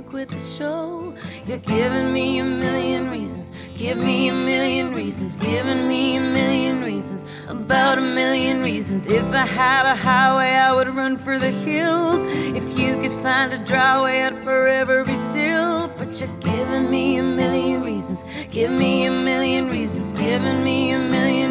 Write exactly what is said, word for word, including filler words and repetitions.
quit the show. You're giving me a million reasons, give me a million reasons, giving me a million reasons, about a million reasons. If I had a highway, I would run for the hills. If you could find a dry way, I'd forever be still. But you're giving me a million reasons, give me a million reasons, giving me a million